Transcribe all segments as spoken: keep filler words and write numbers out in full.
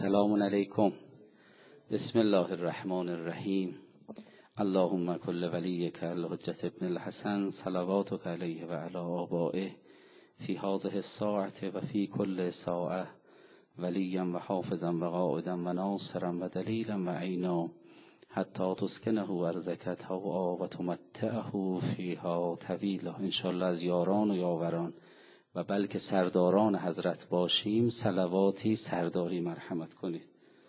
سلام علیکم. بسم الله الرحمن الرحیم. اللهم کل ولیک الحجة ابن الحسن صلواتک علیه و علی آبائه فی هذه الساعة و فی کل ساعة ولیا و حافظا و قائدا و ناصرا و دلیلا و عینا حتی تسکنه ارضک طوعا و تمتعه فیها طویلا. انشاءالله از یاران و یاوران و بلکه سرداران حضرت باشیم. صلواتی سرداری مرحمت کنید.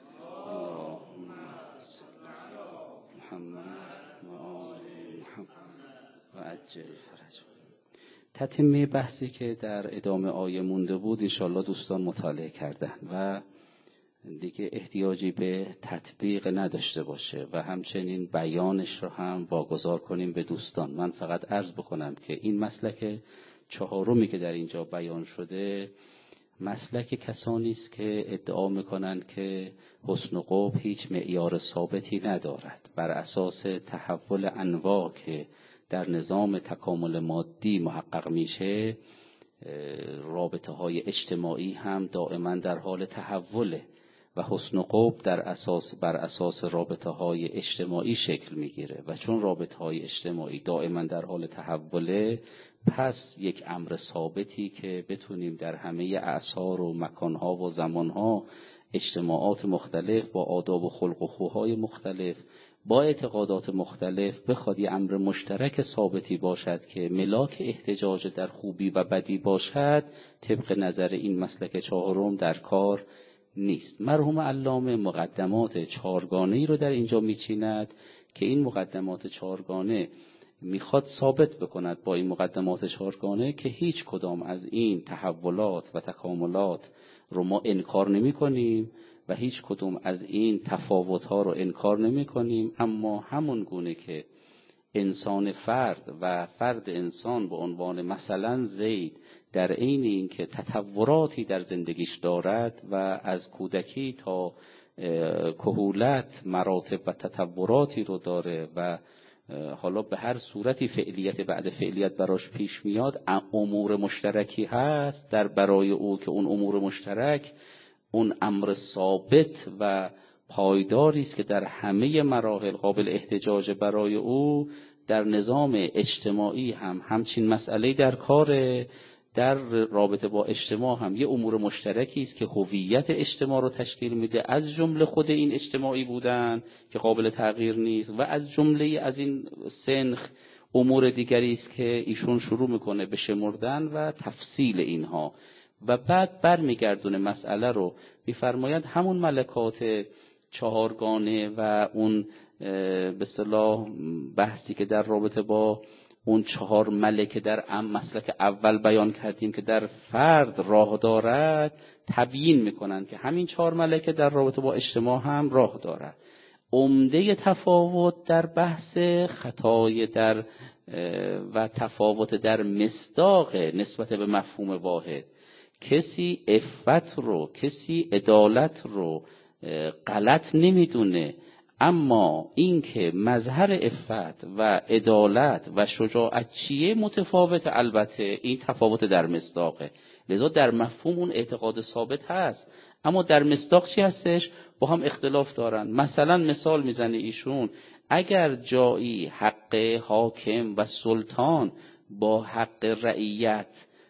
محمد و آل محمد و عجل فرج. تتمه بحثی که در ادامه آیه مونده بود انشاءالله دوستان مطالعه کردن و دیگه احتیاجی به تطبیق نداشته باشه و همچنین بیانش رو هم واگذار کنیم به دوستان. من فقط عرض بکنم که این مسلک چهارمی که در اینجا بیان شده مسلک کسانی است که ادعا میکنند که حسن و قبح هیچ معیار ثابتی ندارد. بر اساس تحول انواع که در نظام تکامل مادی محقق میشه، رابطه های اجتماعی هم دائما در حال تحوله و حسن و قبح در اساس بر اساس رابطه های اجتماعی شکل میگیره و چون رابطه های اجتماعی دائما در حال تحوله، پس یک امر ثابتی که بتونیم در همه اعصار و مکانها و زمانها اجتماعات مختلف با آداب و خلق و خوهای مختلف با اعتقادات مختلف بخواد یه امر مشترک ثابتی باشد که ملاک احتجاج در خوبی و بدی باشد، طبق نظر این مسلک چهارم در کار نیست. مرحوم علامه مقدمات چهارگانه‌ای رو در اینجا میچیند که این مقدمات چهارگانه میخواد ثابت بکند با این مقدمات چهارگانه که هیچ کدام از این تحولات و تکاملات رو ما انکار نمی کنیم و هیچ کدام از این تفاوت ها رو انکار نمی کنیم، اما همون گونه که انسان فرد و فرد انسان به عنوان مثلا زید در عین این که تطوراتی در زندگیش دارد و از کودکی تا کهولت مراتب و تطوراتی رو داره و حالا به هر صورتی فعلیت بعد فعلیت براش پیش میاد، امور مشترکی هست در برای او که اون امور مشترک اون امر ثابت و پایداری است که در همه مراحل قابل احتجاج برای او. در نظام اجتماعی هم همچین مسئله در کاره، در رابطه با اجتماع هم یه امور مشترکی است که هویت اجتماع رو تشکیل میده، از جمله خود این اجتماعی بودن که قابل تغییر نیست و از جمله از این سنخ امور دیگری است که ایشون شروع میکنه به شمردن و تفصیل اینها و بعد برمیگردونه مسئله رو میفرماید همون ملکات چهارگانه و اون به اصطلاح بحثی که در رابطه با اون چهار ملکه در ام مسلک اول بیان کردیم که در فرد راه دارد، تبیین میکنن که همین چهار ملکه در رابطه با اجتماع هم راه دارد. عمده تفاوت در بحث خطای در و تفاوت در مصداق نسبت به مفهوم واحد. کسی عفت رو، کسی عدالت رو غلط نمیدونه، اما این که مظهر عفت و عدالت و شجاعت چیه متفاوت، البته این تفاوت در مصداقه، لذا در مفهوم اون اعتقاد ثابت هست، اما در مصداق چی هستش با هم اختلاف دارن. مثلا مثال میزنه ایشون، اگر جایی حق حاکم و سلطان با حق رعیت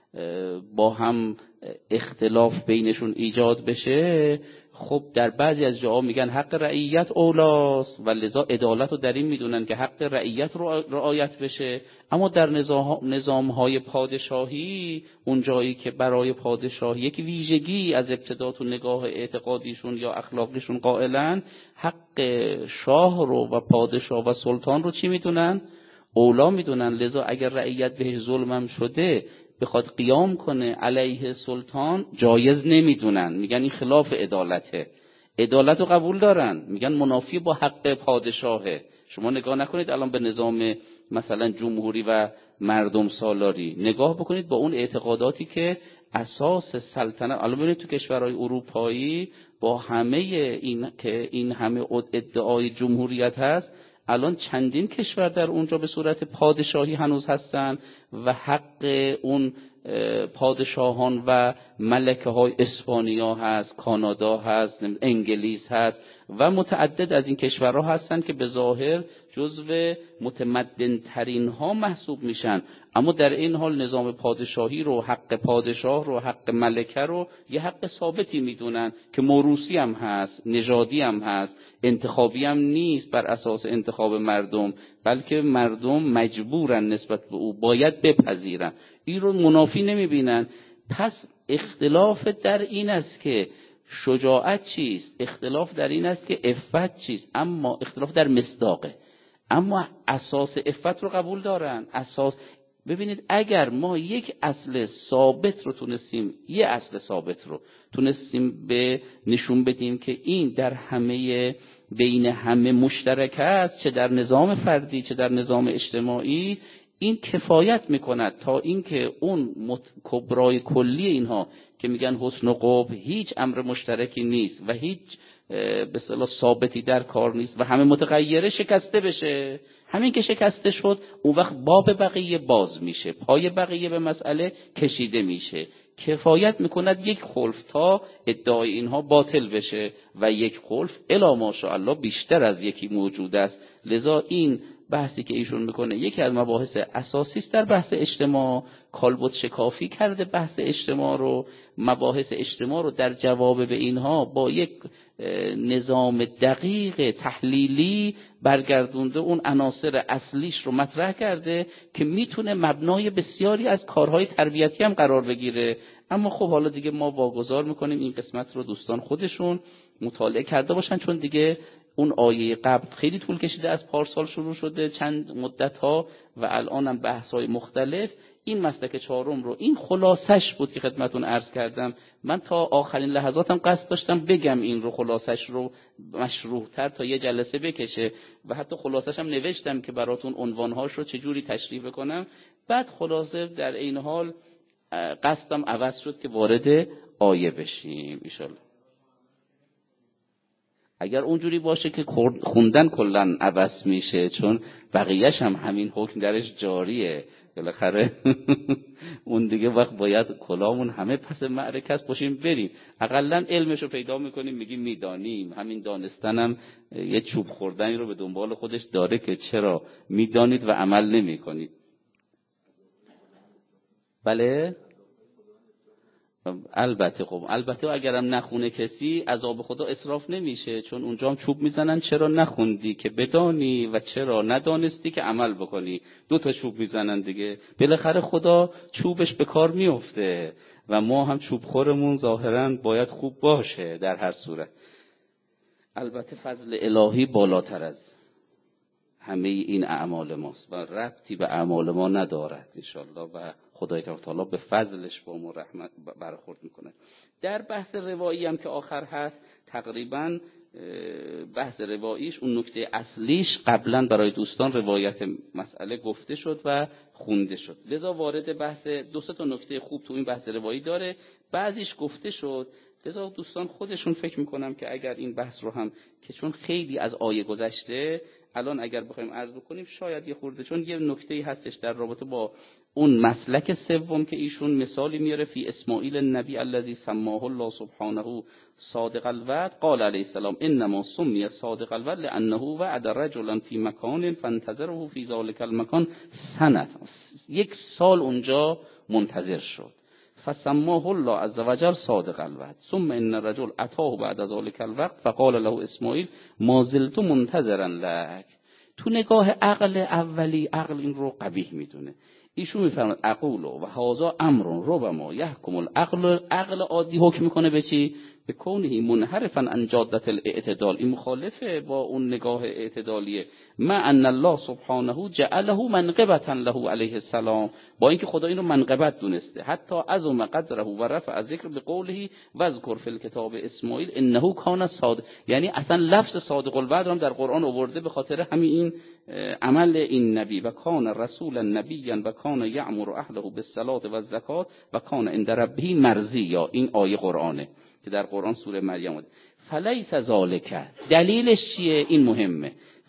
با هم اختلاف بینشون ایجاد بشه، خب در بعضی از جاها میگن حق رعیت اولاست و لذا عدالت رو در این میدونن که حق رعیت رو رعایت بشه، اما در نظام‌های پادشاهی اون جایی که برای پادشاه یک ویژگی از ابتدا تو نگاه اعتقادیشون یا اخلاقیشون قائلن، حق شاه رو و پادشاه و سلطان رو چی میدونن؟ اولا میدونن. لذا اگر رعیت بهش ظلمم شده بخواد قیام کنه علیه سلطان جایز نمیدونن، میگن این خلاف عدالته. عدالت رو قبول دارن، میگن منافی با حق پادشاهه. شما نگاه نکنید الان به نظام مثلا جمهوری و مردم سالاری، نگاه بکنید با اون اعتقاداتی که اساس سلطنت. الان ببینید تو کشورهای اروپایی با همه این که این همه ادعای جمهوریت هست، الان چندین کشور در اونجا به صورت پادشاهی هنوز هستن و حق اون پادشاهان و ملکه های اسپانیا هست، کانادا هست، انگلیس هست و متعدد از این کشورها هستن که به ظاهر جزو متمدن ترین ها محسوب میشن، اما در این حال نظام پادشاهی رو، حق پادشاه رو، حق ملکه رو یه حق ثابتی میدونن که موروثی هم هست، نژادی هم هست، انتخابی هم نیست بر اساس انتخاب مردم، بلکه مردم مجبورن نسبت به او باید بپذیرن. این رو منافی نمیبینن. پس اختلاف در این است که شجاعت چیست، اختلاف در این است که عفت چیست، اما اختلاف در مصداقه. اما اساس عفت رو قبول دارن. اساس ببینید اگر ما یک اصل ثابت رو تونستیم یه اصل ثابت رو تونستیم به نشون بدیم که این در همه بین همه مشترک است، چه در نظام فردی چه در نظام اجتماعی، این کفایت میکند تا اینکه اون کبرای کلی اینها که میگن حسن و قبح هیچ امر مشترکی نیست و هیچ به اصطلاح ثابتی در کار نیست و همه متغیره شکسته بشه. همین که شکسته شد اون وقت باب بقیه باز میشه، پای بقیه به مسئله کشیده میشه. کفایت میکند یک خلف تا ادعای اینها باطل بشه و یک خلف الا ماشاءالله بیشتر از یکی موجود است. لذا این بحثی که ایشون میکنه یکی از مباحث اساسی است در بحث اجتماع، کالبد شکافی کرده بحث اجتماع رو، مباحث اجتماع رو در جواب به اینها با یک نظام دقیق تحلیلی برگردونده، اون عناصر اصلیش رو مطرح کرده که میتونه مبنای بسیاری از کارهای تربیتی هم قرار بگیره. اما خب حالا دیگه ما واگذار میکنیم این قسمت رو دوستان خودشون مطالعه کرده باشن، چون دیگه اون آیه قبل خیلی طول کشیده، از پارسال شروع شده چند مدت ها و الان هم بحث های مختلف. این مسلک چهارم رو، این خلاصش بود که خدمتون عرض کردم. من تا آخرین لحظاتم قصد داشتم بگم این رو، خلاصش رو مشروح تر تا یه جلسه بکشه و حتی خلاصش هم نوشتم که براتون عنوانهاش رو چجوری تشریح بکنم. بعد خلاصه در این حال قصدم عوض شد که وارد آیه بشیم انشالله. اگر اونجوری باشه که خوندن کلن عوض میشه، چون بقیهش هم همین حکم درش جاریه بالاخره. اون دیگه وقت باید کلامون همه پس معرکه است باشیم بریم، اقلا علمشو پیدا میکنیم میگیم میدانیم. همین دانستنم یه چوب خوردنی رو به دنبال خودش داره که چرا میدانید و عمل نمیکنید. بله البته خب البته اگرم نخونه کسی عذاب خدا اسراف نمیشه، چون اونجا هم چوب میزنن چرا نخوندی که بدانی و چرا ندانستی که عمل بکنی. دو تا چوب میزنن دیگه، بالاخره خدا چوبش به کار میفته و ما هم چوب خورمون ظاهرا باید خوب باشه در هر صورت. البته فضل الهی بالاتر از همه این اعمال ماست و ربطی به اعمال ما ندارد انشالله و خدای تعالی به فضلش با ما رحمت برخورد میکنه. در بحث روایی هم که آخر هست، تقریبا بحث رواییش اون نکته اصلیش قبلا برای دوستان روایت مسئله گفته شد و خونده شد، لذا وارد بحث دو سه تا نکته خوب تو این بحث روایی داره، بعضیش گفته شد. لذا دوستان خودشون فکر میکنم که اگر این بحث رو هم که چون خیلی از آیه گذشته الان اگر بخوایم عرض کنیم شاید یه خورده، چون یه نکته‌ای هستش در رابطه با اون مسلک سوم که ایشون مثالی میاره فی اسماعیل النبی الذی سماه الله سبحانه صادق الوعد قال علیه السلام انما سمی صادق الوعد لانه وعد رجلا فی مکان فانتظره فی ذلک المکان سنه، یک سال اونجا منتظر شد. فسماه الله عز وجل صادق الوعد ثم ان الرجل اتاه بعد ذلك الوقت فقال له اسماعیل ما زلت منتظرا لك. تو نگاه عقل اولی عقل این رو قبیح میدونه. ایشون میفرماد اقول و هذا امر ربما يحكم العقل، عقل عادی حکم میکنه به چی؟ به کونه منحرفا عن جاده الاعتدال. این مخالفه با اون نگاه اعتدالیه. ما ان الله سبحانه جعله منقبتا له علیه السلام، با اینکه خدا اینو منقبت دونسته. حتی عظم قدره و رفع ذکر به قوله و اذکر فی الکتاب اسماعیل انه کان صادق، یعنی اصلا لفظ صادق الوعد هم در قرآن آورده به خاطر همین این عمل این نبی. و کان رسولا نبیا و کان یأمر اهله بالصلاة و الزکات و کان عند ربه مرضیا. این آیه قرآنه که در قرآن سوره مریم اومده. فلیس ذالک، دلیلش چیه؟ این مهمه.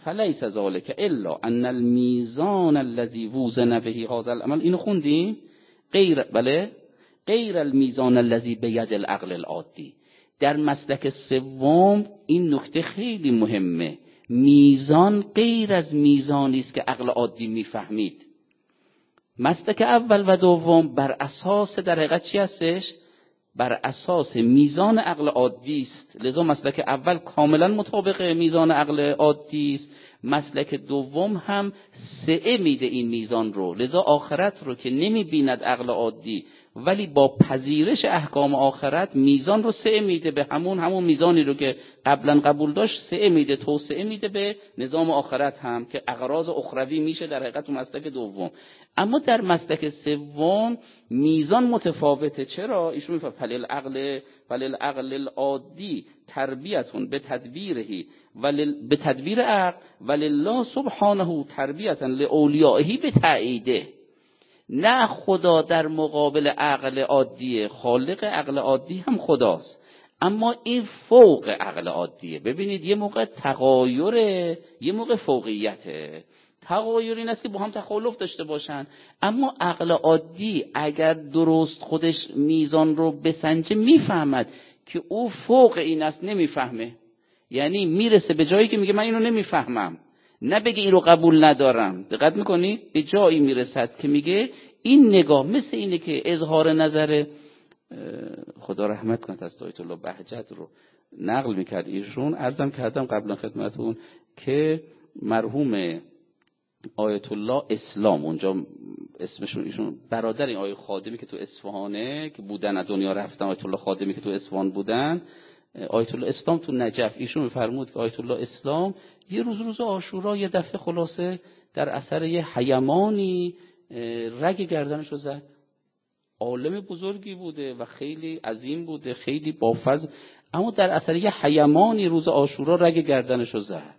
فلیس ذلک الا ان المیزان الذی وزن به هذا العمل. اینو خوندیم؟ غیر بله غیر المیزان الذی بید العقل العادی. در مسلک سوم این نکته خیلی مهمه، میزان غیر از میزانی است که عقل عادی میفهمید. مسلک اول و دوم بر اساس در حقیقت چی هستش؟ بر اساس میزان عقل عادی است، لذا مسلک اول کاملا مطابق میزان عقل عادی است. مسلک دوم هم سعه میده این میزان رو، لذا آخرت رو که نمیبیند عقل عادی ولی با پذیرش احکام آخرت میزان رو سعه میده به همون همون میزانی رو که قبلا قبول داشت، سعه میده، توسعه میده به نظام آخرت هم که اغراض اخروی میشه در حقیقت مسلک دوم. اما در مسلک سوم میزان متفاوته. چرا؟ ایشون میفهمه فلیل عقل فلیل عقل العادی تربیتون به تدبیرهی ولل به تدبیر عقل ولله سبحانه تربیتا لاولیائه به تأییده. نه خدا در مقابل عقل عادیه، خالق عقل عادی هم خداست، اما این فوق عقل عادیه. ببینید یه موقع تغایره، یه موقع فوقیته. تغایر این است که با هم تخالف داشته باشن، اما عقل عادی اگر درست خودش میزان رو بسنجه میفهمد که او فوق این است، نمیفهمه. یعنی میرسه به جایی که میگه من اینو نمیفهمم، نه بگه این رو قبول ندارم. دقت میکنی؟ به جایی میرسد که میگه این نگاه مثل اینه که اظهار نظر خدا رحمت کنه از آیت الله بهجت رو نقل میکرد ایشون. عرضم کردم قبلا خدمتون که مرحوم آیت الله اسلام، اونجا اسمشون ایشون برادر این آیه خادمی که تو اصفهانه که بودن از دنیا رفتن، آیت الله خادمی که تو اصفهان بودن، آیت الله اسلام تو نجف، ایشون میفرمود که آیت الله اسلام یه روز روز عاشورا یه دفعه خلاصه در اثر یه حیمانی رگ گردنش رو زد. عالم بزرگی بوده و خیلی عظیم بوده، خیلی بافضل، اما در اثر یه حیمانی روز عاشورا رگ گردنش رو زد.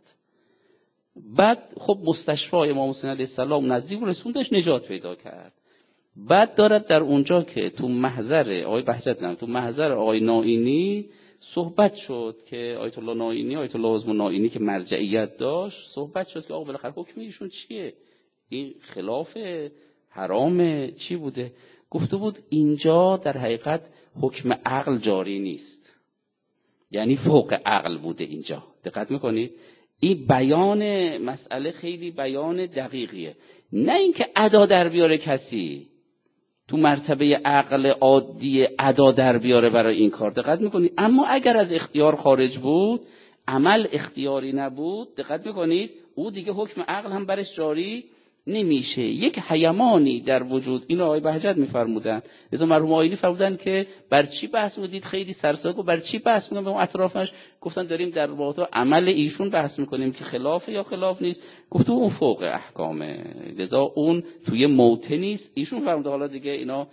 بعد خب مستشفی امام حسین علیه السلام نزدیک رسوندش، نجات پیدا کرد. بعد دارد در اونجا که تو محضر آقای بهجت نه تو محضر آقای نائینی صحبت شد که آیت الله نائینی آیت الله عظم نائینی که مرجعیت داشت، صحبت شد که آقا بالاخره حکم ایشون چیه؟ این خلاف حرام چی بوده؟ گفته بود اینجا در حقیقت حکم عقل جاری نیست، یعنی فوق عقل بوده اینجا. دقت میکنید؟ این بیان مسئله خیلی بیان دقیقیه، نه اینکه ادا در بیاره کسی تو مرتبه عقل عادی ادا در بیاره برای این کار. دقت میکنید؟ اما اگر از اختیار خارج بود، عمل اختیاری نبود، دقت میکنید او دیگه حکم عقل هم برش جاری نمیشه. یک حیمانی در وجود، اینو آقای بهجت میفرمودن، لذا مرحوم آیینی فرمودن که بر چی بحث می‌کنید؟ خیلی سرساک و بر چی بحث می‌کنید؟ به اون اطرافش گفتن داریم در واقع عمل ایشون بحث می‌کنیم که خلاف یا خلاف نیست. گفت اون فوق احکامه، لذا اون توی موطنی است. ایشون فرموده حالا دیگه اینا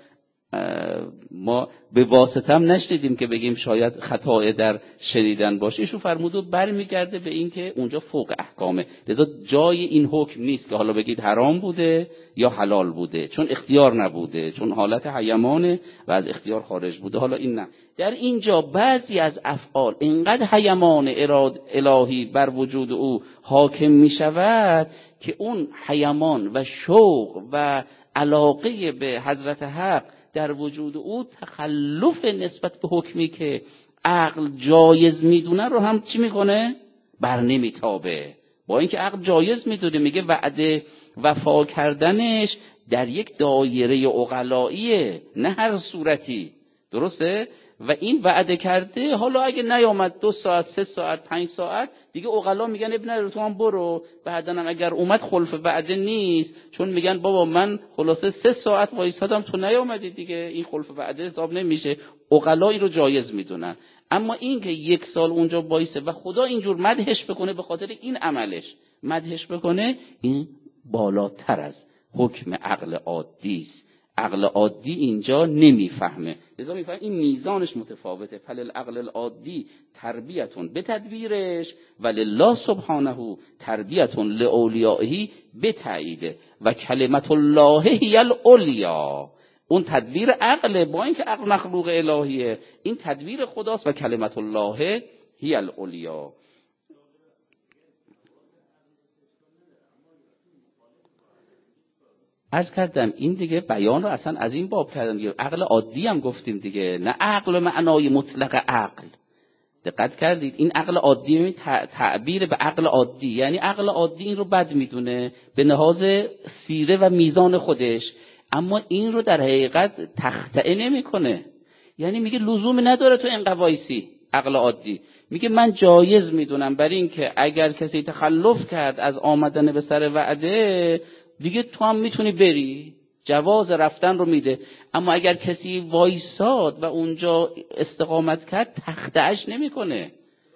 ما به واسطه هم نشنیدیم که بگیم شاید خطا در شنیدن باشه. ایشون فرموده برمیگرده به این که اونجا فوق احکامه، لذا جای این حکم نیست که حالا بگید حرام بوده یا حلال بوده، چون اختیار نبوده، چون حالت حیمانه و از اختیار خارج بوده. حالا این نه، در اینجا بعضی از افعال اینقدر حیمان اراد الهی بر وجود او حاکم می شود که اون حیمان و شوق و علاقه به حضرت حق در وجود او تخلف نسبت به حکمی که عقل جایز میدونه رو هم چی میکنه؟ بر نمیتابه. با اینکه عقل جایز میدونه، میگه وعده وفا کردنش در یک دایره عقلاییه، نه هر صورتی. درسته؟ و این وعده کرده، حالا اگه نیامد دو ساعت سه ساعت پنج ساعت دیگه عقلا میگن ابن رو تو هم برو، بعدن هم اگر اومد خلف وعده نیست، چون میگن بابا من خلاصه سه ساعت وایسادم تو نیامدی دیگه، این خلف وعده حساب نمیشه. عقلایی رو جایز میدونن. اما این که یک سال اونجا وایسه و خدا اینجور مدحش بکنه به خاطر این عملش مدحش بکنه، این بالاتر از حکم عقل عادی است. عقل عادی اینجا نمیفهمه، لذا میفهمه این میزانش متفاوته. فللعقل العادی تربیتون به تدبیرش ولله سبحانه تربیتون لاولیائه به تأییده و کلمت الله هی العلیا. اون تدبیر عقل، با اینکه عقل مخلوق الهیه، این تدبیر خداست و کلمت الله هی العلیا. عرض کردم این دیگه بیان رو اصلا از این باب کردم دیگه، عقل عادی هم گفتیم دیگه، نه عقل معنای مطلق عقل. دقت کردید این عقل عادی تعبیر به عقل عادی، یعنی عقل عادی این رو بد میدونه به لحاظ سیره و میزان خودش، اما این رو در حقیقت تخطئه نمیکنه. یعنی میگه لزومی نداره تو اینقدر وایسی. عقل عادی میگه من جایز میدونم برای این که اگر کسی تخلف کرد از آمدن به سر وعده دیگه تو هم میتونی بری، جواز رفتن رو میده. اما اگر کسی وایساد و اونجا استقامت کرد تخطئه‌اش نمیکنه،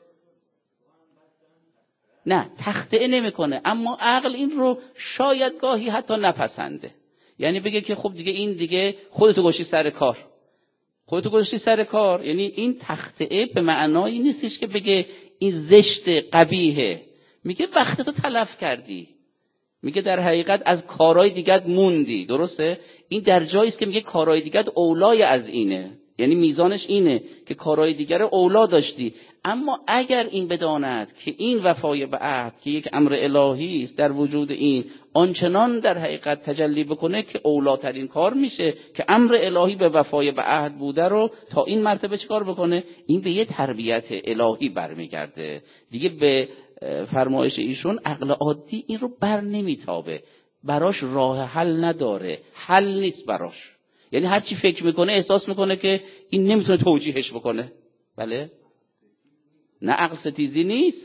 نه تخطئه نمیکنه. اما عقل این رو شاید گاهی حتی نپسنده، یعنی بگه که خب دیگه این دیگه خودتو گوشی سر کار، خودتو گوشی سر کار. یعنی این تخطئه به معنایی نیستش که بگه این زشت قبیحه، میگه وقتتو تلف کردی، میگه در حقیقت از کارهای دیگت موندی. درسته؟ این در جایی است که میگه کارهای دیگت اولای از اینه، یعنی میزانش اینه که کارهای دیگر اولا داشتی. اما اگر این بداند که این وفای به عهد که یک امر الهی است در وجود این آنچنان در حقیقت تجلی بکنه که اولاترین کار میشه که امر الهی به وفای به عهد بوده رو تا این مرتبه چیکار بکنه، این به یه تربیت الهی برمیگرده دیگه. به فرمایش ایشون عقل عادی این رو بر نمیتابه، براش راه حل نداره، حل نیست براش. یعنی هر چی فکر میکنه احساس میکنه که این نمیتونه توجیهش بکنه. بله؟ نه عقل ستیزی نیست.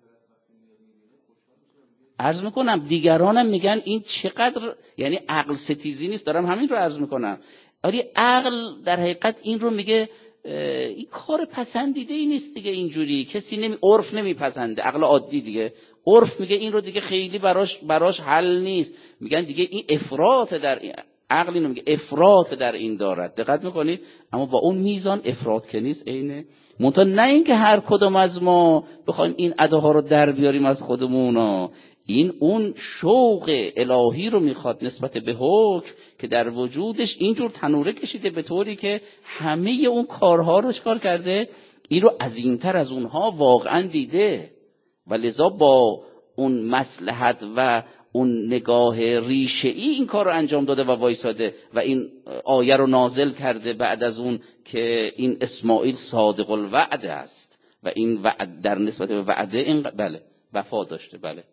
عرض میکنم دیگرانم میگن این چقدر، یعنی عقل ستیزی نیست، دارم همین رو عرض میکنم. ولی عقل در حقیقت این رو میگه این کار پسندیده ای نیست دیگه، اینجوری کسی نمی عرف نمیپسنده. عقل عادی دیگه عرف میگه این رو دیگه خیلی براش براش حل نیست، میگن دیگه این افراط در این. عقل اینو میگه افراط در این دارد. دقت میکنید؟ اما با اون میزان افراط که نیست عینه. منتها نه اینکه هر کدوم از ما بخوایم این اداها رو در بیاریم از خودمون، این اون شوق الهی رو میخواد نسبت به حکم که در وجودش اینجور تنوره کشیده به طوری که همه اون کارها رو چکار کرده، این رو عظیمتر از اونها واقعا دیده و لذا با اون مصلحت و اون نگاه ریشه‌ای این کار رو انجام داده و وایساده و این آیه رو نازل کرده بعد از اون که این اسماعیل صادق الوعد است و این وعد در نسبت به وعده این بله وفا داشته. بله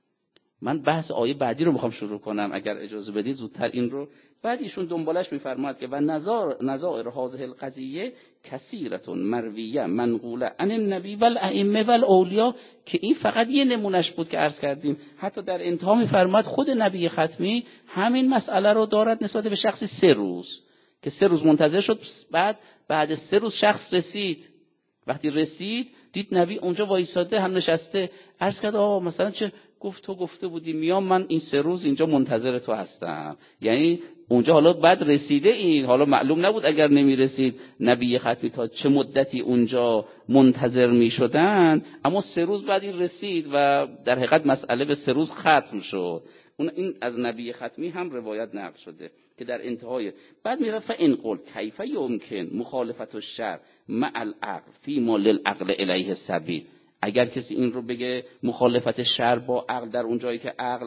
من بحث آیه بعدی رو میخوام شروع کنم اگر اجازه بدید زودتر این رو. بعد ایشون دنبالش میفرماد که و نظار نظائر هذه القضیه کثیرتون مرویه منقوله عن النبی والائمه والاولیا، که این فقط یه نمونش بود که عرض کردیم. حتی در انتها میفرماد خود نبی ختمی همین مسئله رو دارد نسبت به شخصی سه روز که سه روز منتظر شد، بعد بعد سه روز شخص رسید. وقتی رسید دید نبی اونجا وایساده هم نشسته، عرض کرد آقا مثلا چه گفت تو گفته بودی میام من این سه روز اینجا منتظر تو هستم. یعنی اونجا حالا بعد رسیده، این حالا معلوم نبود اگر نمی رسید نبی ختمی تا چه مدتی اونجا منتظر می شدن، اما سه روز بعد این رسید و در حقیقت مسئله به سه روز ختم شد. اون این از نبی ختمی هم روایت نقل شده که در انتهای بعد میره فإن قل کیف یمکن مخالفت الشرع مع العقل فیما للعقل الیه السبیل. اگر کسی این رو بگه مخالفت شرع با عقل در اون جایی که عقل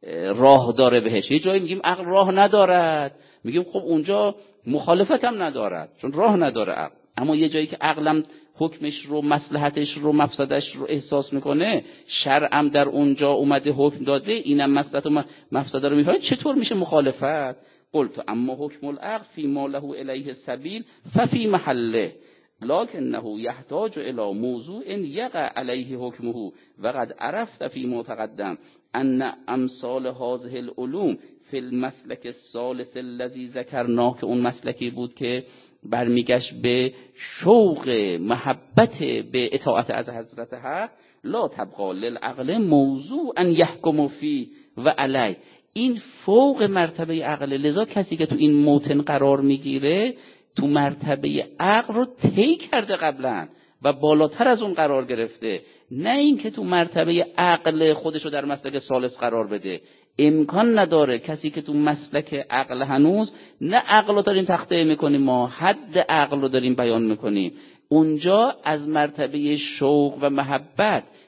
راه داره بهش، یه جایی میگیم عقل راه ندارد، میگیم خب اونجا مخالفت هم ندارد چون راه نداره عقل. اما یه جایی که عقلم حکمش رو مصلحتش رو مفسدش رو احساس میکنه، شرعم در اونجا اومده حکم داده، اینم مصلحت و مفسده رو میفهمه، چطور میشه مخالفت؟ قلت اما حکم العقل فی ما له الیه السبیل ففی محله لکنه یحتاج الی موضوع یقع علیه حکمه و قد عرفت فی ما تقدم ان امثال هذه العلوم فی المسلک الثالث الذی ذکرناه، که اون مسلکی بود که برمیگشت به شوق محبت به اطاعت از حضرت حق، لا تبقى للعقل موضوع ان یحکم فی و علی. این فوق مرتبه عقل، لذا کسی که تو این موطن قرار میگیره تو مرتبه عقل رو طی کرده قبلا و بالاتر از اون قرار گرفته، نه اینکه تو مرتبه عقل خودشو در مسلک ثالث قرار بده. امکان نداره کسی که تو مسلک عقل هنوز، نه عقل رو داریم تخته میکنیم ما، حد عقل رو داریم بیان میکنیم، اونجا از مرتبه شوق و محبت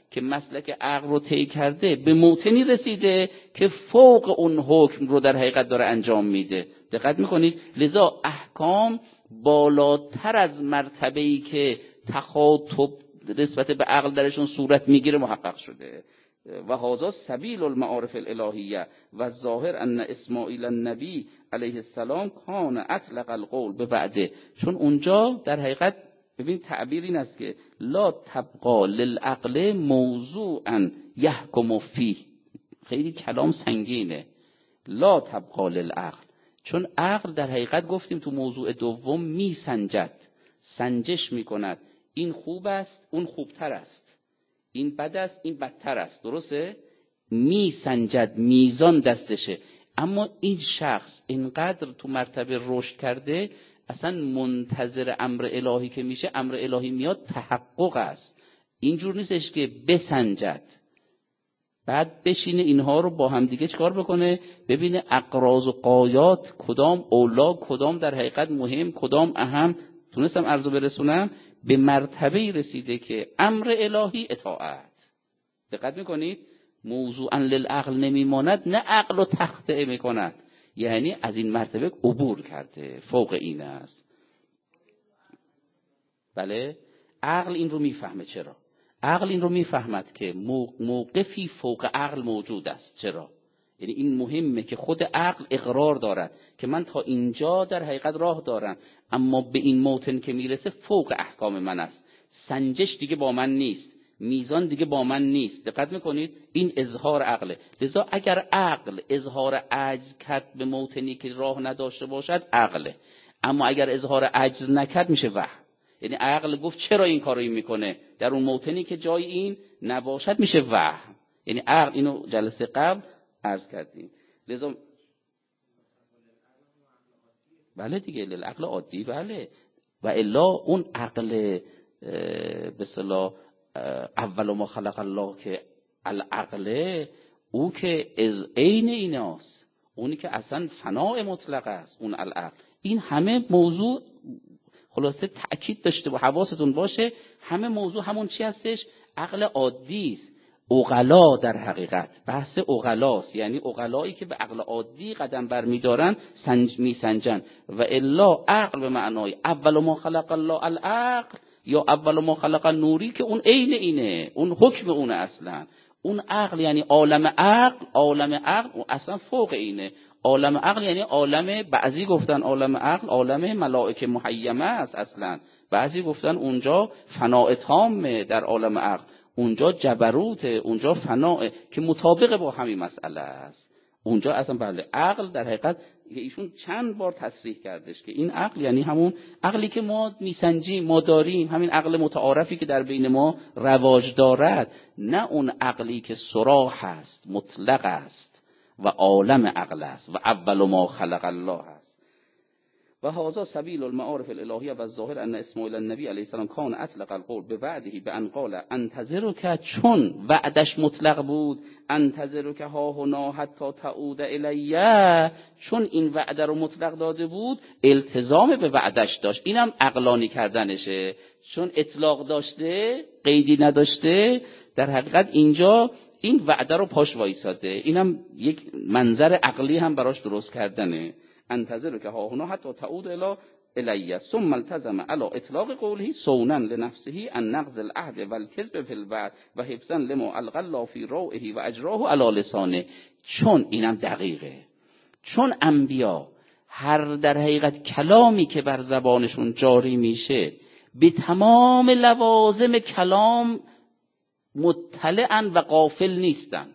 که مسلک عقل رو طی کرده به موطنی رسیده که فوق اون حکم رو در حقیقت داره انجام میده. دقت میکنید؟ لذا احکام بالاتر از مرتبه‌ای که تخاطب نسبت به عقل درشون صورت میگیره محقق شده. و هذا سبیل المعارف الالهیه و ظاهر ان اسماعیل النبی علیه السلام کان اطلق القول به بعده. چون اونجا در حقیقت ببین تعبیر این است که لا تبقا للعقل موضوعا یحکم فیه. خیلی کلام سنگینه. لا تبقا للعقل، چون عقل در حقیقت گفتیم تو موضوع دوم می سنجد، سنجش می کند. این خوب است، اون خوبتر است، این بد است، این بدتر است. درسته؟ می سنجد، میزان دستشه. اما این شخص اینقدر تو مرتبه رشد کرده، اصلا منتظر امر الهی که میشه، امر الهی میاد تحقق است. اینجور نیستش که بسنجد بعد بشینه اینها رو با هم دیگه چکار بکنه، ببینه اقراض و قایات کدام اولا، کدام در حقیقت مهم، کدام اهم. تونستم عرضو برسونم؟ به مرتبه رسیده که امر الهی اطاعت. دقت میکنید؟ موضوعا للعقل نمیماند، نه عقل رو تخطئه میکند، یعنی از این مرتبه عبور کرده، فوق این است. بله، عقل این رو میفهمه. چرا؟ عقل این رو میفهمد که موقفی فوق عقل موجود است. چرا؟ یعنی این مهمه که خود عقل اقرار دارد که من تا اینجا در حقیقت راه دارم، اما به این موطن که میرسه فوق احکام من است. سنجش دیگه با من نیست، میزان دیگه با من نیست. دقت میکنید؟ این اظهار عقله. لذا اگر عقل اظهار عجز کرد به موطنی که راه نداشته باشد عقله، اما اگر اظهار عجز نکرد میشه وهم. یعنی عقل گفت چرا این کارو این میکنه، در اون موطنی که جای این نباشد میشه وهم. یعنی عقل، اینو جلسه قبل عرض کردیم. لذا بله دیگه، للعقل عادی. بله، و الا اون عقل به اصطلاح اول ما خلق الله که العقل، او که از عین ایناست، اونی که اصلا فناء مطلق است، اون العقل. این همه موضوع خلاصه تأکید داشته با حواستون باشه، همه موضوع همون چی هستش؟ عقل عادی است. عقلا در حقیقت بحث عقلاست، یعنی عقلایی که به عقل عادی قدم برمیدارن سنج میسنجن. و الا عقل به معنای اول ما خلق الله العقل یا اول ما خلق النوری که اون عین اینه، اون حکم اونه اصلا. اون عقل یعنی عالم عقل، عالم عقل اصلا فوق اینه. عالم عقل یعنی عالم، بعضی گفتن عالم عقل عالم ملائکه محیمه است اصلا، بعضی گفتن اونجا فناء تامه در عالم عقل، اونجا جبروت، اونجا فناء، که مطابق با همین مسئله است. اونجا اصلا بله عقل در حقیقت ایشون چند بار تصریح کردش که این عقل یعنی همون عقلی که ما میسنجیم، ما داریم، همین عقل متعارفی که در بین ما رواج دارد، نه اون عقلی که صراح است، مطلق است و عالم عقل است و اول ما خلق الله است. و هذا سبیل المعارف الالهیه و ظاهر ان اسماعیل النبی علیه السلام کان اطلق القول به وعده به ان قال انتظرک، چون وعدش مطلق بود، انتظرک ها هنا حتی تعود الیه، چون این وعده رو مطلق داده بود التزام به وعدش داشت. اینم عقلانی کردنشه، چون اطلاق داشته قیدی نداشته، در حقیقت اینجا این وعده رو پاش وایساده. اینم یک منظر عقلی هم براش درست کردنه. انتظر که ها هنا حتی تعود الی الیه ثم التزم علی اطلاق قوله صونا لنفسه ان نقض العهد والکذب فی الوعد و حفظا لما القى الله فی روعه و اجراه علی لسانه. چون اینم دقیقه، چون انبیا هر در حقیقت کلامی که بر زبانشون جاری میشه به تمام لوازم کلام مطلعن و غافل نیستند.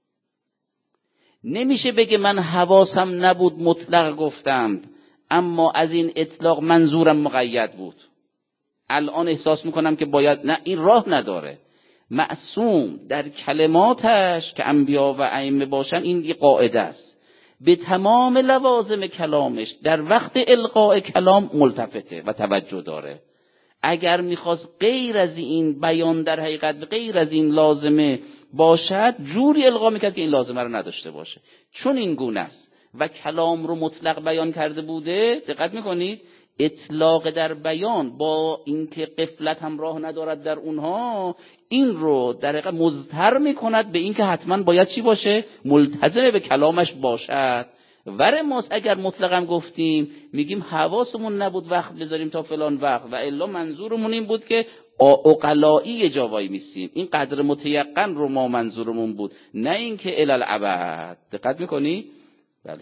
نمیشه بگه من حواسم نبود مطلق گفتم اما از این اطلاق منظورم مقید بود، الان احساس میکنم که باید، نه، این راه نداره. معصوم در کلماتش که انبیا و ائمه باشن این یه قاعده است، به تمام لوازم کلامش در وقت القاء کلام ملتفته و توجه داره. اگر میخواست غیر از این بیان در حقیقت غیر از این لازمه باشد، جوری القا میکرد که این لازمه رو نداشته باشه. چون این گونه است و کلام رو مطلق بیان کرده بوده، دقت میکنید اطلاق در بیان با اینکه غفلت هم راه ندارد در اونها، این رو در حقیقت مضطر میکند به این که حتما باید چی باشه؟ ملتزم به کلامش باشد. ور ما اگر مطلقاً گفتیم میگیم حواسمون نبود وقت بذاریم تا فلان وقت، و الا منظورمون این بود که عقلایی جا وای میسیم، این قدر متیقن رو ما منظورمون بود، نه اینکه الالعبد. دقت میکنی؟ بله.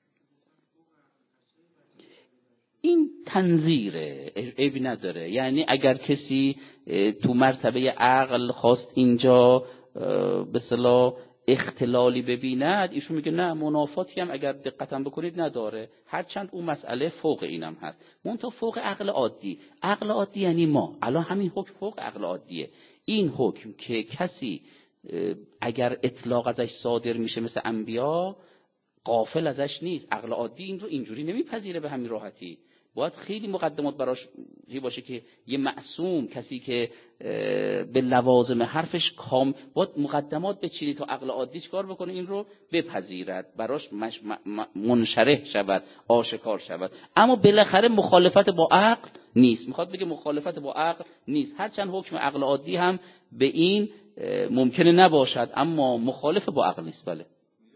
این تنظیره، عیبی نداره. یعنی اگر کسی تو مرتبه عقل خواست اینجا به اصطلاح اختلالی ببیند، ایشون میگه نه، منافاتی هم اگر دقتم بکنید نداره، هرچند اون مسئله فوق اینم هست، منتها فوق عقل عادی. عقل عادی یعنی ما الان همین حکم فوق عقل عادیه. این حکم که کسی اگر اطلاق ازش صادر میشه مثل انبیا غافل ازش نیست، عقل عادی این رو اینجوری نمیپذیره به همین راحتی. باید خیلی مقدمات براش باشه که یه معصوم، کسی که به لوازم حرفش کام، باید مقدمات بچینی تا عقل عادی چیکار بکنه؟ این رو بپذیرد، براش مش... منشرح شود، آشکار شود. اما بالاخره مخالفت با عقل نیست. میخواد بگه مخالفت با عقل نیست، هرچند حکم عقل عادی هم به این ممکنه نباشد، اما مخالف با عقل نیست. بله.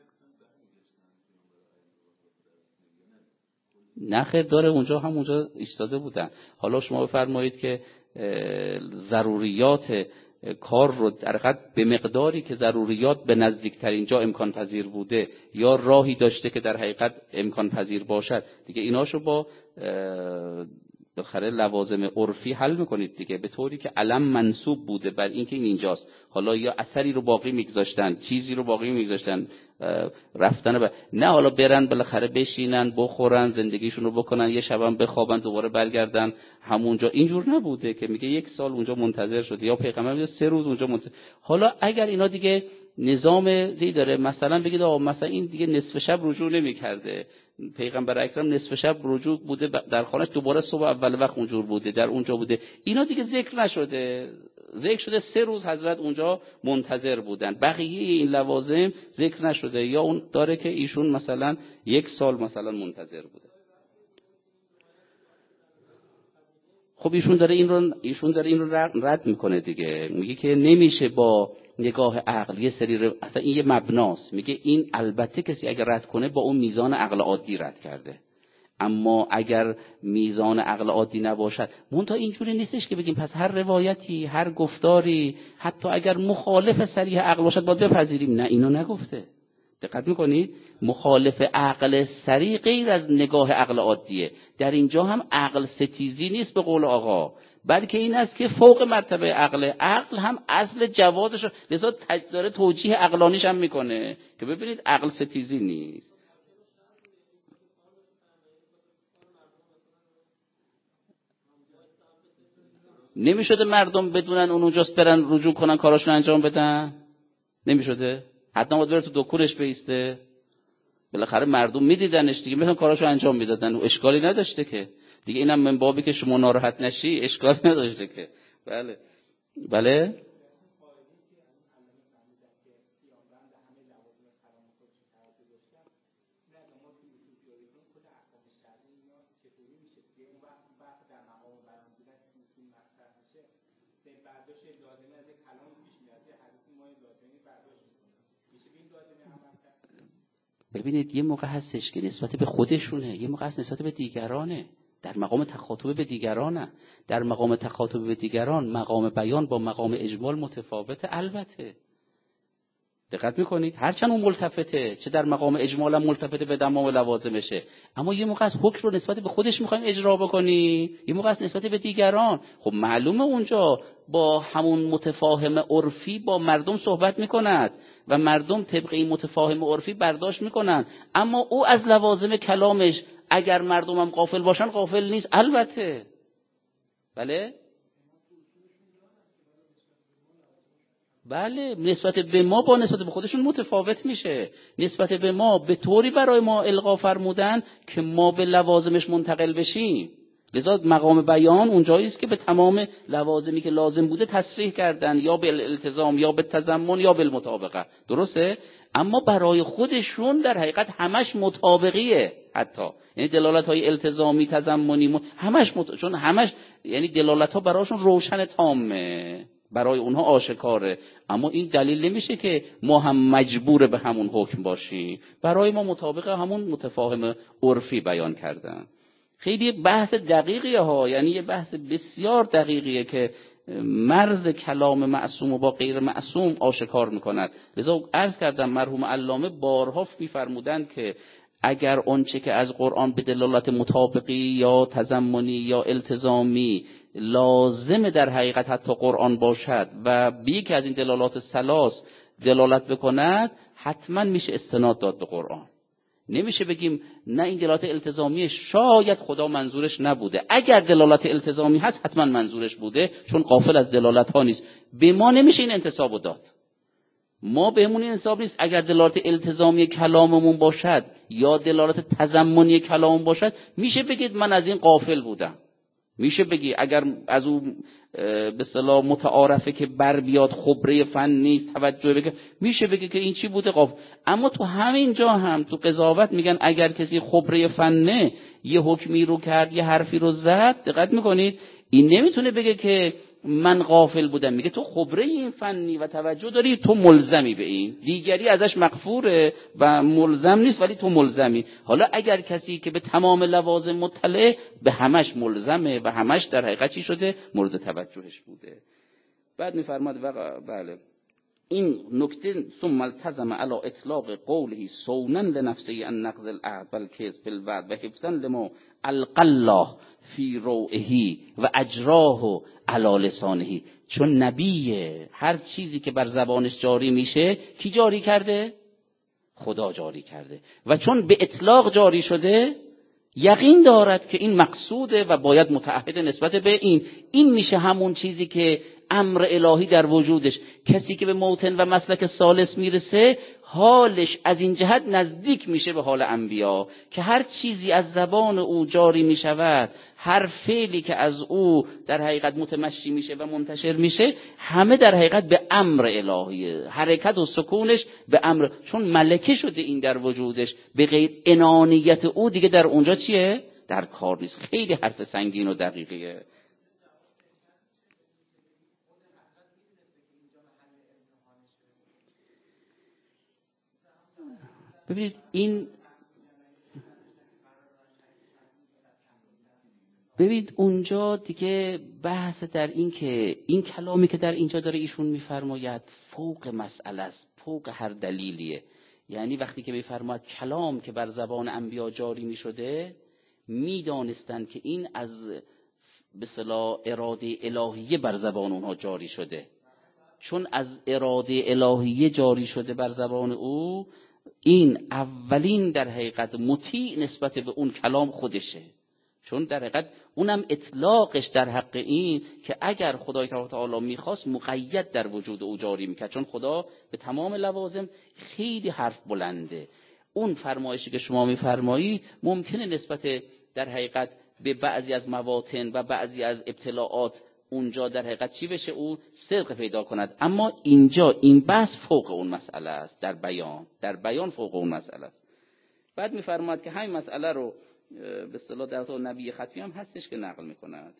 نخیر داره، اونجا هم اونجا ایستاده بودن. حالا شما بفرمایید که ضروریات کار رو در حقیقت به مقداری که ضروریات به نزدیکترین جا امکان پذیر بوده یا راهی داشته که در حقیقت امکان پذیر باشد دیگه، ایناشو با بخره لوازم عرفی حل میکنید دیگه، به طوری که علم منصوب بوده بر اینکه این اینجاست، حالا یا اثری رو باقی میگذاشتن، چیزی رو باقی میگذاشتن، رفتن ب... نه حالا برن بالاخره بشینن بخورن زندگیشون رو بکنن، یه شبم بخوابن دوباره برگردن همونجا. اینجور نبوده که میگه یک سال اونجا منتظر شده، یا پیغمبر میگه سه روز اونجا منتظر. حالا اگر اینا دیگه نظام دی داره، مثلا بگید آقا مثلا این دیگه نصف شب رجوع نمی‌کرده، پیغمبر اکرم نصف شب رجوع بوده در خانه‌اش، دوباره صبح اول وقت اونجور بوده، در اونجا بوده، اینا دیگه ذکر نشده. ذکر شده سه روز حضرت اونجا منتظر بودن، بقیه این لوازم ذکر نشده. یا اون داره که ایشون مثلا یک سال مثلا منتظر بوده. خب ایشون داره این رو ایشون داره این رو رد میکنه دیگه، میگه که نمیشه با نگاه عقل یه سری رو... اصلا این یه مبناست. میگه این البته کسی اگر رد کنه با اون میزان عقل عادی رد کرده، اما اگر میزان عقل عادی نباشد، منتها اینجوری نیستش که بگیم پس هر روایتی، هر گفتاری، حتی اگر مخالف صریح عقل باشد باید بپذیریم. نه، اینو نگفته. دقت میکنید؟ مخالف عقل صریح غیر از نگاه عقل عادیه. در اینجا هم عقل ستیزی نیست به قول آقا، بلکه این است که فوق مرتبه عقل. عقل هم اصل جوازش رو لذا داره توجیه عقلانیش هم میکنه که ببینید عقل ستیزی نیست. نمیشده مردم بدونن اون اونجاست برن رجوع کنن کاراشون انجام بدن؟ نمیشده؟ حتما باید بره تو دکورش بیسته. بالاخره مردم میدیدنش دیگه، مثلا کاراشو انجام میدادن و اشکالی نداشته که دیگه. اینم من بابی که شما ناراحت نشی اشکالی نداشته که. بله بله ببینید یه موقع هستش که نسبت به خودشونه، یه موقع هست نسبت به دیگرانه، در مقام تخاطب به دیگرانه. در مقام تخاطب به دیگران مقام بیان با مقام اجمال متفاوته. البته دقت میکنید هرچند اون ملتفته، چه در مقام اجمال هم ملتفته به تمام لوازمشه، اما یه موقع از حکم رو نسبت به خودش میخوایم اجرا بکنی، یه موقع از نسبت به دیگران. خب معلومه اونجا با همون متفاهم عرفی با مردم صحبت میکند و مردم طبق این متفاهم عرفی برداشت میکنن، اما او از لوازم کلامش اگر مردم هم غافل باشن غافل نیست. البته بله بله نسبت به ما با نسبت به خودشون متفاوت میشه. نسبت به ما به طوری برای ما القا فرمودن که ما به لوازمش منتقل بشیم، لذا مقام بیان اونجایی است که به تمام لوازمی که لازم بوده تصریح کردن، یا به التزام یا به تضمن یا به المطابقه. درسته؟ اما برای خودشون در حقیقت همش مطابقیه، حتی یعنی دلالت های التزامی تضمنی همش مت... چون همش یعنی دلالت ها براشون روشن تامه. برای اونها آشکاره. اما این دلیل نمیشه که ما هم مجبور به همون حکم باشیم. برای ما مطابق همون متفاهم عرفی بیان کردن. خیلی بحث دقیقیه ها، یعنی یه بحث بسیار دقیقیه که مرز کلام معصوم و با غیر معصوم آشکار میکند. لذا عرض کردم مرحوم علامه بارها میفرمودند که اگر آنچه که از قرآن به دلالت مطابقی یا تضمنی یا التزامی لازم در حقیقت حتی قرآن باشد و به یکی از این دلالات ثلاث دلالت بکند، حتما میشه استناد داد به قرآن. نمیشه بگیم نه این دلالت التزامی شاید خدا منظورش نبوده. اگر دلالت التزامی هست حتما منظورش بوده، چون غافل از دلالت ها نیست. به ما نمیشه این انتسابو داد. ما بهمون این حساب نیست. اگر دلالت التزامی کلاممون باشد یا دلالت تضمنی کلاممون باشد، میشه بگید من از این غافل بودم. میشه بگی اگر از اون به اصطلاح متعارفه که بر بیاد خبره فن نیست توجه بگه، میشه بگی که این چی بوده غافل. اما تو همین جا هم تو قضاوت میگن اگر کسی خبره فنه یه حکمی رو کرد یه حرفی رو زد، دقت میکنید این نمیتونه بگه که من غافل بودم، میگه تو خبره این فنی و توجه داری، تو ملزمی به این، دیگری ازش مغفوره و ملزم نیست ولی تو ملزمی. حالا اگر کسی که به تمام لوازم مطلع، به همش ملزمه و همش در حقیقت چی شده؟ مورد توجهش بوده. بعد میفرماد بله این نکته ثم التزم علی اطلاق قوله صونا لنفسه ان نقض العهد بالکذب فی الوعد و حفظا لما القى الله فی روعه و اجراه علی لسانه. چون نبیه هر چیزی که بر زبانش جاری میشه کی جاری کرده؟ خدا جاری کرده. و چون به اطلاق جاری شده یقین دارد که این مقصوده و باید متعهد نسبت به این. این میشه همون چیزی که امر الهی در وجودش. کسی که به موطن و مسلک ثالث میرسه حالش از این جهت نزدیک میشه به حال انبیا، که هر چیزی از زبان او جاری میشود، هر فعلی که از او در حقیقت متمشی میشه و منتشر میشه، همه در حقیقت به امر الهیه. حرکت و سکونش به امر، چون ملکه شده این در وجودش، به غیر انانیت او دیگه در اونجا چیه؟ در کار نیست. خیلی حرف سنگین و دقیقیه. ببینید این ببینید اونجا دیگه بحث در این که این کلامی که در اینجا داره ایشون میفرماید فوق مسئله است، فوق هر دلیلیه. یعنی وقتی که میفرماید کلام که بر زبان انبیا جاری میشده، میدانستند که این از به اصطلاح اراده الهیه بر زبان اونها جاری شده. چون از اراده الهیه جاری شده بر زبان او، این اولین در حقیقت مطیع نسبت به اون کلام خودشه. چون در حقیقت اونم اطلاقش در حق این که اگر خدای تعالی میخواست مقید در وجود او جاری میکرد، چون خدا به تمام لوازم خیلی حرف بلنده. اون فرمایشی که شما میفرمایید ممکنه نسبت در حقیقت به بعضی از مواطن و بعضی از ابتلاعات اونجا در حقیقت چی بشه؟ اون صدق پیدا کند. اما اینجا این بحث فوق اون مسئله است، در بیان در بیان فوق اون مسئله است. بعد میفرماد که همین مسئله رو به اصطلاح در نبی ختمی هم هستش که نقل میکند.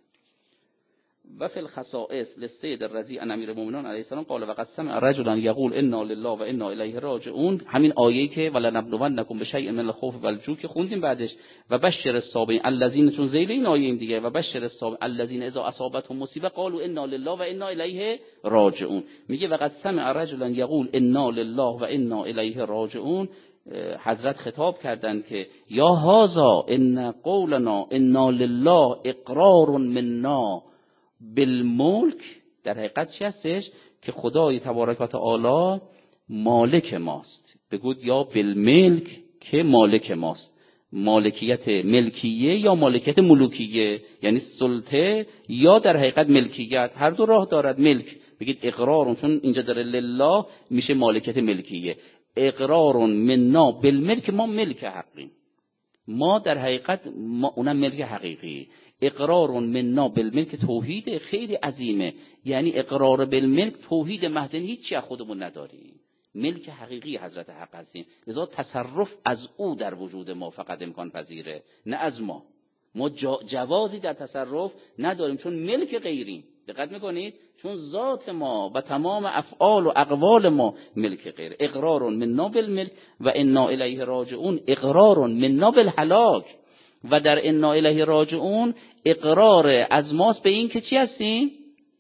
و فی الخصائص للسید الرضی عن امیر المؤمنین علیه السلام قال وقد سمع رجلا یقول انا لله و انا الیه راجعون. همین آیه‌ای که ولنبلونکم بشیء من الخوف والجوع که خوندیم بعدش، و بشر الصابرین الذین، چون ذیل این آیه این دیگه، و بشر الصابرین الذین اذا اصابتهم مصیبه قالوا انا لله و انا الیه راجعون. میگه وقد سمع رجلا یقول انا لله و انا الیه راجعون. حضرت خطاب کردند که یا هذا ان قولنا انا لله اقرار منا بالملک. در حقیقت چی هستش؟ که خدای تبارک و تعالی مالک ماست. بگود یا بالملک که مالک ماست. مالکیت ملکیه یا مالکیت ملوکیه، یعنی سلطه یا در حقیقت ملکیت، هر دو راه دارد. ملک بگید اقرار، چون اینجا داره لله میشه مالکیت ملکیه. اقرار منا بالملک، ما ملک حقیم، ما در حقیقت ما اونم ملک حقیقی. اقرار منا بالملک توحید خیلی عظیمه، یعنی اقرار بالملک توحید محض، هیچی از خودمون نداریم، ملک حقیقی حضرت حق هستیم. لذا تصرف از او در وجود ما فقط امکان پذیره، نه از ما. ما جوازی در تصرف نداریم چون ملک غیریم. دقت میکنید؟ چون ذات ما و تمام افعال و اقوال ما ملک غیر. اقرار منا بالملک و انا الیه راجعون اقرار منا بالهلاک، و در انا الیه راجعون اقرار از ماست به این که چی هستیم؟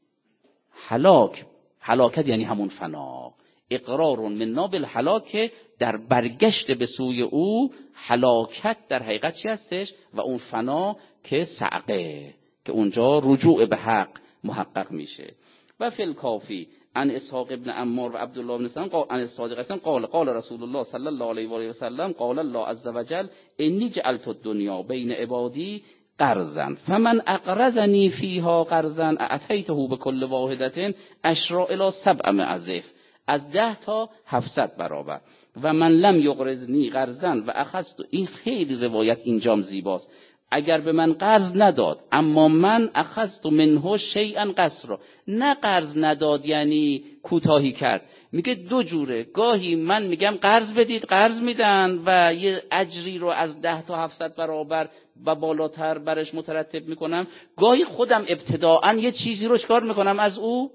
هلاک. هلاکت یعنی همون فنا. اقرار منا بالهلاک، در برگشت به سوی او هلاکت در حقیقت چی هستش؟ و اون فنا که صعقه، که اونجا رجوع به حق محقق میشه. و فی الکافی عن اسحاق ابن عمار و عبدالله بن سلام قال عن الصادق قال قال رسول الله صلی الله علیه و آله و سلم قال الله عز وجل انی جعلت الدنیا بین عبادی قرضا فمن اقرضنی فیها قرضا اعطیته بكل واحدة عشر الی سبع معزف، از ده تا هفتصد برابر. و من لم یقرضنی قرضا و اخذت، این خیلی روایت اینجام زیباست، اگر به من قرض نداد اما من اخذت منه شیئا قصرا، نه قرض نداد یعنی کوتاهی کرد. میگه دو جوره، گاهی من میگم قرض بدید قرض میدن و یه اجری رو از ده تا هفتصد برابر و بالاتر برش مترتب میکنم، گاهی خودم ابتداعا یه چیزی رو چکار میکنم از او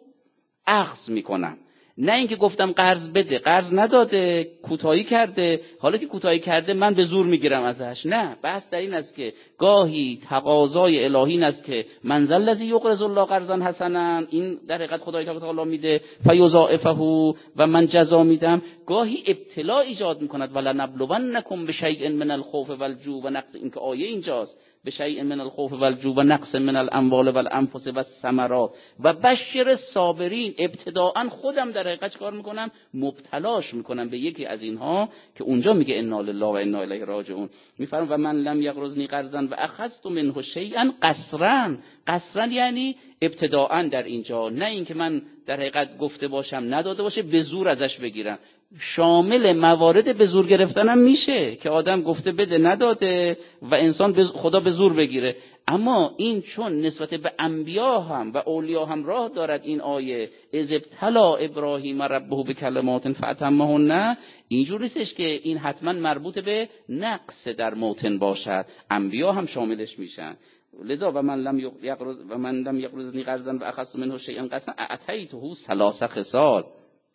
اخذ میکنم. نه اینکه گفتم قرض بده قرض نداده کوتاهی کرده، حالا که کوتاهی کرده من به زور میگیرم ازش. نه، بحث در این است که گاهی تقاضای الهی این است که من ذا الذی یقرض الله قرضا حسنا، این در حقیقت خدای تعالی میده فیضاعفه و من جزا میدم. گاهی ابتلا ایجاد میکند ولنبلونکم بشیء من الخوف والجوع و نقص، این که آیه اینجاست، بشیء من الخوف والجوع و نقص من الاموال والانفس والثمرات و بشر الصابرین. ابتداءا خودم در حقیقت کار میکنم مبتلاش میکنم به یکی از اینها که اونجا میگه انا لله و انا الیه راجعون. میفرم و من لم یقرضنی قرضا و اخذت منه شیئا قسرا. قسرا یعنی ابتداءا در اینجا، نه اینکه من در حقیقت گفته باشم نداده باشه به زور ازش بگیرم. شامل موارد به زور گرفتنم میشه که آدم گفته بده نداده و انسان خدا به زور بگیره. اما این چون نسبت به انبیا هم و اولیا هم راه دارد این آیه، اذ ابتلا ابراهیم ربه بکلمات فاتمهن، اینجور نیستش که این حتما مربوط به نقص در موطن باشد، انبیا هم شاملش میشن. لذا و من لم یقرض و من لم یقرضنی قرضا و اخذت منه شیئا قسطا اعطیته ثلاث خصال،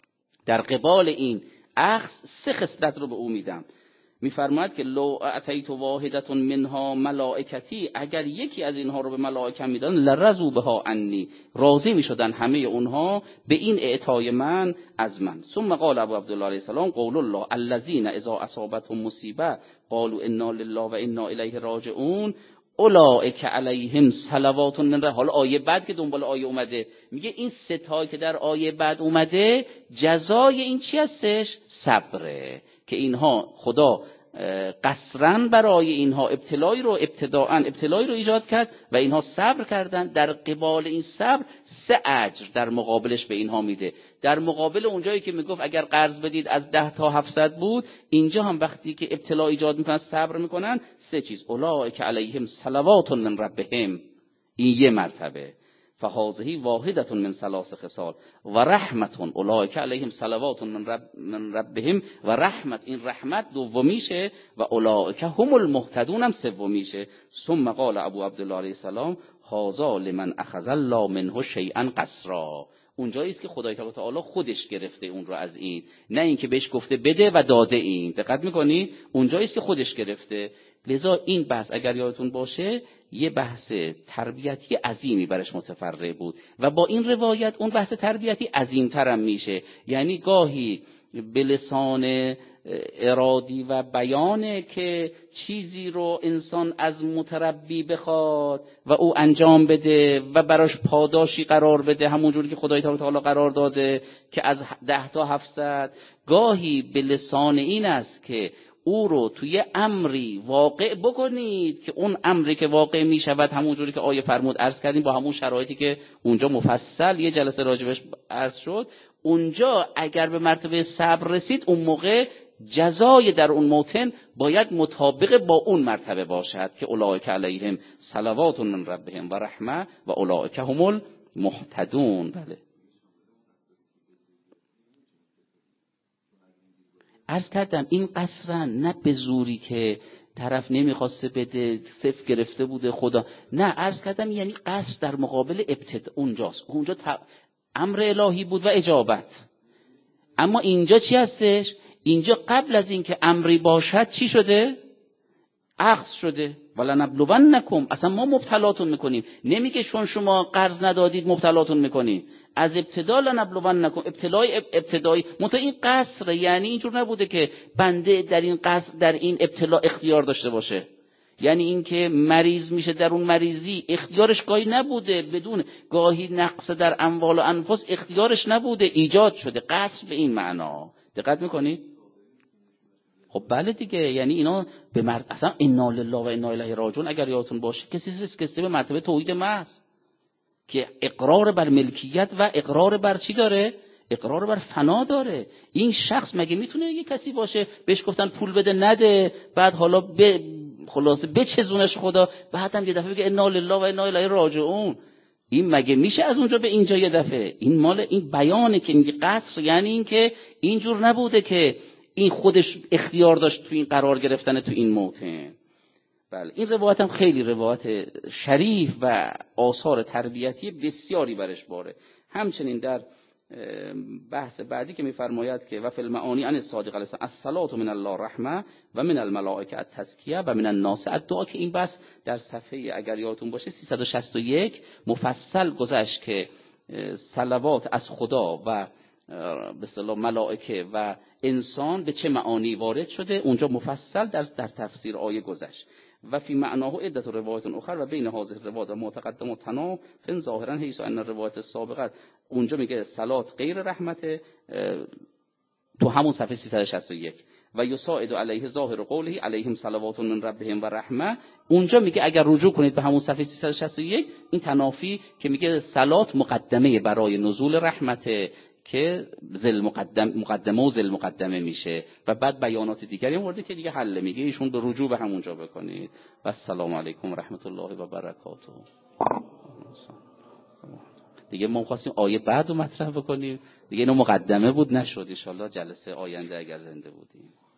در قبال این اخذ سه خصلت رو به او میدم. میفرماید که لو اعطیت واحدة منها ملائکتی، اگر یکی از اینها رو به ملائکه میدادن لرضوا بها عنی، راضی میشدن همه اونها به این اعطای من از من. ثم قال ابو عبدالله علیه السلام قول الله الذين اذا اصابتهم مصیبه قالوا انا لله و انا الیه راجعون اولئک علیهم صلوات من رب. حالا آیه بعد که دنبال آیه اومده میگه این سه که در آیه بعد اومده جزای این چی هستش؟ صبره، که اینها خدا قصرن برای اینها ابتلایی رو ابتداءً ابتلایی رو ایجاد کرد و اینها صبر کردن. در قبال این صبر سه اجر در مقابلش به اینها میده. در مقابل اونجایی که میگفت اگر قرض بدید از ده تا هفتصد بود، اینجا هم وقتی که ابتلا ایجاد میکنن صبر میکنن سه چیز، اولئک علیهم صلوات من ربهم، این یه مرتبه، فهذه واحدة من ثلاث خصال و رحمت، اولئک علیهم صلوات من رب من ربهم و رحمت، این رحمت دومیشه و اولئک هم المهتدون هم سومیشه. ثم قال ابو عبدالله علیه السلام هذا لمن اخذ الله منه شیئا قسرا، اونجایی است که خدای تعالی خودش گرفته اون رو از این، نه اینکه بهش گفته بده و داده. این دقت میکنی؟ اونجایی است که خودش گرفته. لذا این بحث اگر یادتون باشه یه بحث تربیتی عظیمی برش متفرع بود و با این روایت اون بحث تربیتی عظیم‌تر هم میشه. یعنی گاهی به لسان ارادی و بیانه که چیزی رو انسان از متربی بخواد و او انجام بده و براش پاداشی قرار بده، همونجوری که خدای تعالی قرار داده که از ده تا هفتصد. گاهی به لسان این است که او رو توی امری واقع بکنید که اون امری که واقع می شود همونجوری که آیه فرمود عرض کردیم با همون شرایطی که اونجا مفصل یه جلسه راجبش عرض شد، اونجا اگر به مرتبه صبر رسید اون موقع جزای در اون موطن باید مطابق با اون مرتبه باشد که اولئک علیهم صلوات من ربهم و رحمه و اولئک هم المهتدون. بله عرض کردم این قصرا نه به زوری که طرف نمیخواسته بده صفر گرفته بوده خدا، نه عرض کردم یعنی قصر در مقابل ابتدا اونجاست. اونجا امر الهی بود و اجابت. اما اینجا چی هستش؟ اینجا قبل از اینکه امری باشد چی شده؟ اخذ شده. ولنبلونکم، اصلا ما مبتلاتون میکنیم. نمیگه چون شما قرض ندادید مبتلاتون میکنیم. از ابتدا لنبلونکم، ابتلای ابتدایی. منتها این قصر یعنی اینجور نبوده که بنده در این قصر در این ابتلا اختیار داشته باشه. یعنی اینکه مریض میشه در اون مریضی اختیارش گاهی نبوده، بدون گاهی نقص در اموال و انفس اختیارش نبوده، ایجاد شده. قصر به این معنا. دقت میکنید؟ خب بله دیگه، یعنی اینا به مرد اصلا انا لله و انا الیه راجعون اگر یادتون باشه کسی کسی به مرتبه توحید محض که اقرار بر ملکیت و اقرار بر چی داره؟ اقرار بر فنا داره. این شخص مگه میتونه یه کسی باشه بهش گفتن پول بده نده، بعد حالا به خلاصه بچزونش خدا، بعد هم یه دفعه بگه انا لله و انا الیه راجعون؟ این مگه میشه از اونجا به اینجا یه دفعه؟ این مال این بیانه که میگه قصر، یعنی این که اینجور نبوده که این خودش اختیار داشت تو این قرار گرفتن تو این موطن. بله این روایت هم خیلی روایت شریف و آثار تربیتی بسیاری برش باره. همچنین در بحث بعدی که میفرماید که و فی المعانی عن الصادق علیه الصلاه من الله رحمه و من الملائکه التزکیه و من الناس الدعاء، که این بحث در صفحه اگر یادتون باشه سیصد و شصت و یک مفصل گذشت که صلوات از خدا و به اصطلاح ملائکه و انسان به چه معانی وارد شده. اونجا مفصل در در تفسیر آیه گذشت. و فی معناه عدت روایت اخر و بین هذه الروایات ما تقدم و تناف ظاهرا حیث ان الروایت السابقه، اونجا میگه صلات غیر رحمت تو همون صفحه سیصد و شصت و یک و یساعد علیه ظاهر قوله علیهم صلوات من ربهم و رحمه، اونجا میگه اگر رجوع کنید به همون صفحه سیصد و شصت و یک این تنافی که میگه صلات مقدمه برای نزول رحمت که ذل مقدم مقدمه و ذل مقدمه میشه و بعد بیانات دیگری هم ورده که دیگه حل میگه ایشون به رجوع به همونجا بکنید. و السلام علیکم و رحمت الله و برکاته. دیگه ما خواستیم آیه بعد رو مطرح بکنیم دیگه، اینو مقدمه بود نشد، ان شاءالله جلسه آینده اگر زنده بودیم.